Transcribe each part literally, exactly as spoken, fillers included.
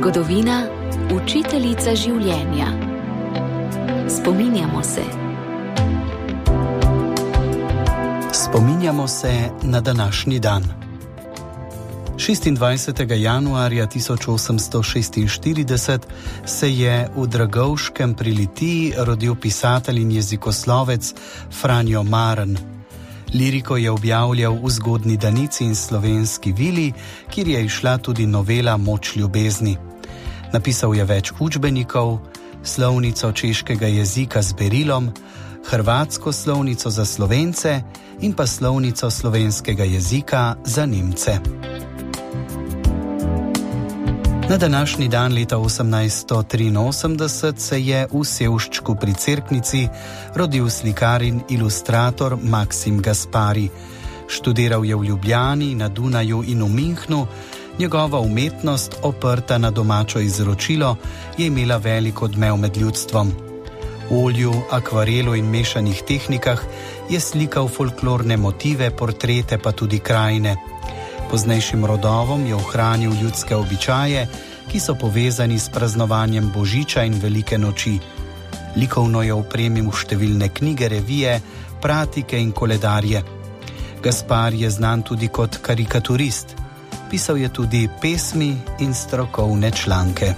Zgodovina, učiteljica življenja. Spominjamo se. Spominjamo se na današnji dan. šestindvajsetega januarja tisoč osemsto šestinštirideset se je v Dragovškem pri Litiji rodil pisatelj in jezikoslovec Franjo Marn. Liriko je objavljal v Zgodnji Danici in Slovenski vili, kjer je izšla tudi novela Moč ljubezni. Napisal je več učbenikov, slovnico češkega jezika z berilom, hrvatsko slovnico za Slovence in pa slovnico slovenskega jezika za Nemce. Na današnji dan leta osemnajststo triinosemdeset se je v Sevščku pri Cerknici rodil slikar in ilustrator Maksim Gaspari. Študiral je v Ljubljani, na Dunaju in v Minhnu. Njegova umetnost, oprta na domačo izročilo, je imela velik odmev med ljudstvom. V olju, akvarelu in mešanih tehnikah je slikal folklorne motive, portrete pa tudi krajine. Poznejšim rodovom je ohranil ljudske običaje, ki so povezani s praznovanjem Božiča in Velike noči. Likovno je opremil številne knjige, revije, pratike in koledarje. Gaspar je znan tudi kot karikaturist. Pisal je tudi pesmi in strokovne članke.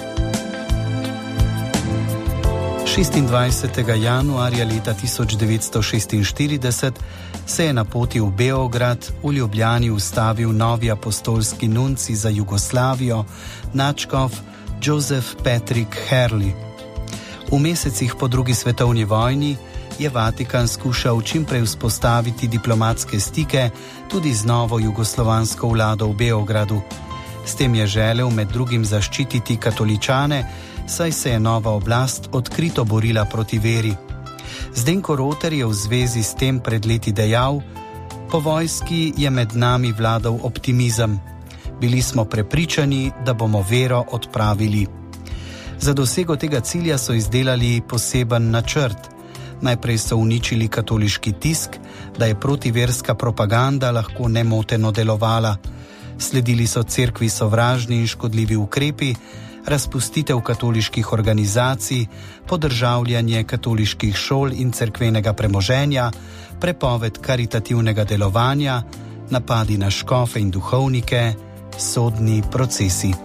šestindvajsetega januarja leta tisoč devetsto šestinštirideset se je na poti v Beograd v Ljubljani ustavil novi apostolski nuncij za Jugoslavijo, nadškof Joseph Patrick Hurley. V mesecih po drugi svetovni vojni je Vatikan skušal čimprej vzpostaviti diplomatske stike tudi z novo jugoslovansko vlado v Beogradu. S tem je želel med drugim zaščititi katoličane, saj se je nova oblast odkrito borila proti veri. Zdenko Roter je v zvezi s tem pred leti dejal: po vojski je med nami vladal optimizem. Bili smo prepričani, da bomo vero odpravili. Za dosego tega cilja so izdelali poseben načrt. Najprej so uničili katoliški tisk, da je protiverska propaganda lahko nemoteno delovala. Sledili so cerkvi sovražni in škodljivi ukrepi, razpustitev katoliških organizacij, podržavljanje katoliških šol in cerkvenega premoženja, prepoved karitativnega delovanja, napadi na škofe in duhovnike, sodni procesi.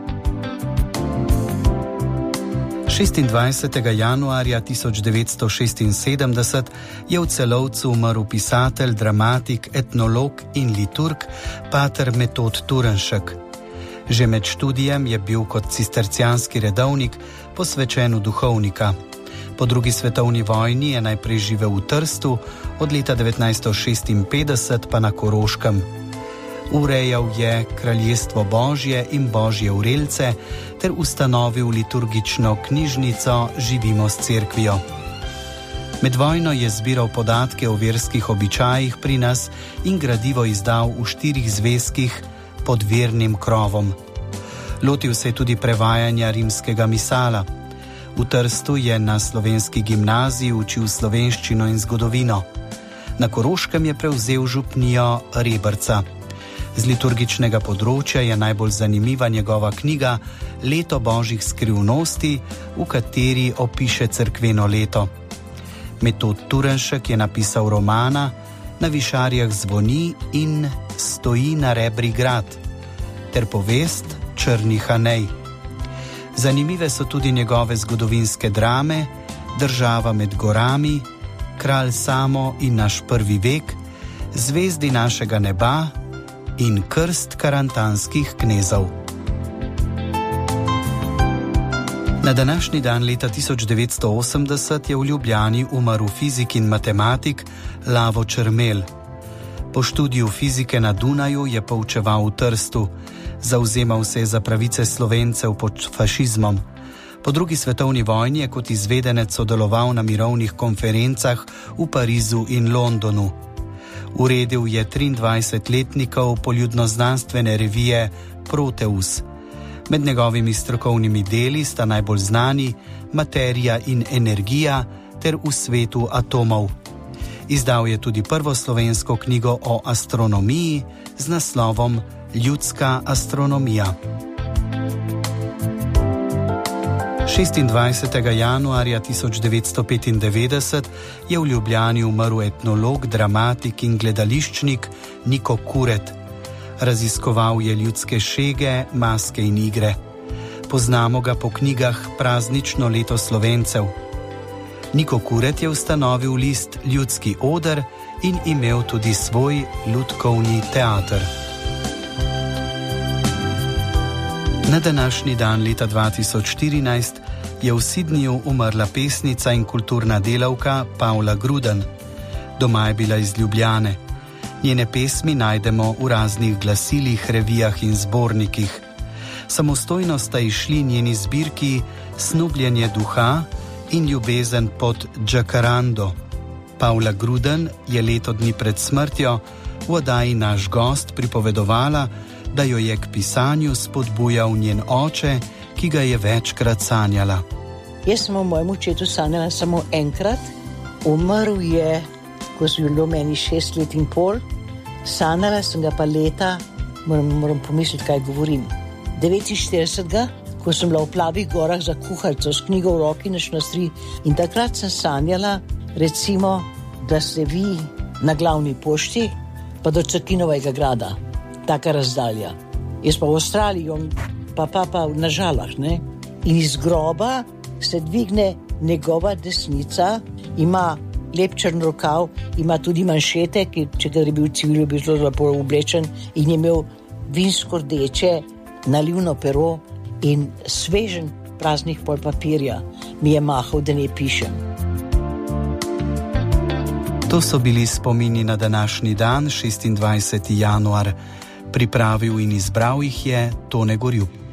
šestindvajsetega januarja tisoč devetsto šestinsedemdeset je v Celovcu umrl pisatelj, dramatik, etnolog in liturg pater Metod Turnšek. Že med študijem je bil kot cistercijanski redovnik posvečen v duhovnika. Po drugi svetovni vojni je najprej živel v Trstu, od leta devetnajststo šestinpetdeset pa na Koroškem. Urejal je Kraljestvo Božje in Božje vrelce ter ustanovil liturgično knjižnico Živimo s cerkvijo. Med vojno je zbiral podatke o verskih običajih pri nas in gradivo izdal v štirih zvezkih pod vernim krovom. Lotil se je tudi prevajanja rimskega misala. V Trstu je na slovenski gimnaziji učil slovenščino in zgodovino. Na Koroškem je prevzel župnijo Rebrca. Z liturgičnega področja je najbolj zanimiva njegova knjiga Leto božjih skrivnosti, v kateri opiše cerkveno leto. Metod Turnšek je napisal romana Na višarjah zvoni in Stoji na rebri grad ter povest Črni Hanej. Zanimive so tudi njegove zgodovinske drame Država med gorami, Kralj Samo in naš prvi vek, Zvezdi našega neba in Krst karantanskih knezov. Na današnji dan leta tisoč devetsto osemdeset je v Ljubljani umrl fizik in matematik Lavo Čermelj. Po študiju fizike na Dunaju je poučeval v Trstu. Zavzemal se je za pravice Slovencev pod fašizmom. Po drugi svetovni vojni je kot izvedenec sodeloval na mirovnih konferencah v Parizu in Londonu. Uredil je triindvajsetletnikov poljudnoznanstvene revije Proteus. Med njegovimi strokovnimi deli sta najbolj znani Materija in energija ter V svetu atomov. Izdal je tudi prvo slovensko knjigo o astronomiji z naslovom Ljudska astronomija. šestindvajsetega januarja tisoč devetsto petindevetdeset je v Ljubljani umrl etnolog, dramatik in gledališčnik Niko Kuret. Raziskoval je ljudske šege, maske in igre. Poznamo ga po knjigah Praznično leto Slovencev. Niko Kuret je ustanovil list Ljudski oder in imel tudi svoj lutkovni teater. Na današnji dan leta dva tisoč štirinajst je v Sydneyju umrla pesnica in kulturna delavka Pavla Gruden. Doma je bila iz Ljubljane. Njene pesmi najdemo v raznih glasilih, revijah in zbornikih. Samostojno sta išli njeni zbirki Snubljenje duha in Ljubezen pod Džakarando. Pavla Gruden je leto dni pred smrtjo v oddaji Naš gost pripovedovala, da jo je k pisanju spodbujal njen oče, ki ga je večkrat sanjala. Jaz sem o mojem očetu sanjala samo enkrat. Umrl je, ko sem bilo meni šest let in pol. Sanjala sem ga pa leta, moram, moram pomisliti, kaj govorim, devetinštiridesetega, ko sem bila v Plavih gorah za kuharico s knjigo v roki na šnastri. In takrat sem sanjala, recimo, da se vi na glavni pošti pa do Cekinovega grada. Taka razdalja. Jaz pa v Avstraliji, pa pa pa na Žalah, ne? In iz groba se dvigne njegova desnica, ima lep črn rokav, ima tudi manšete, ki, če ga je bil civil, bi zelo lepo oblečen, in je imel vinsko rdeče nalivno pero in svežen praznih pol papirja mi je mahal, da ne pišem. To so bili spomini na današnji dan, šestindvajseti januar. Pripravil in izbral jih je Tone Gorjup.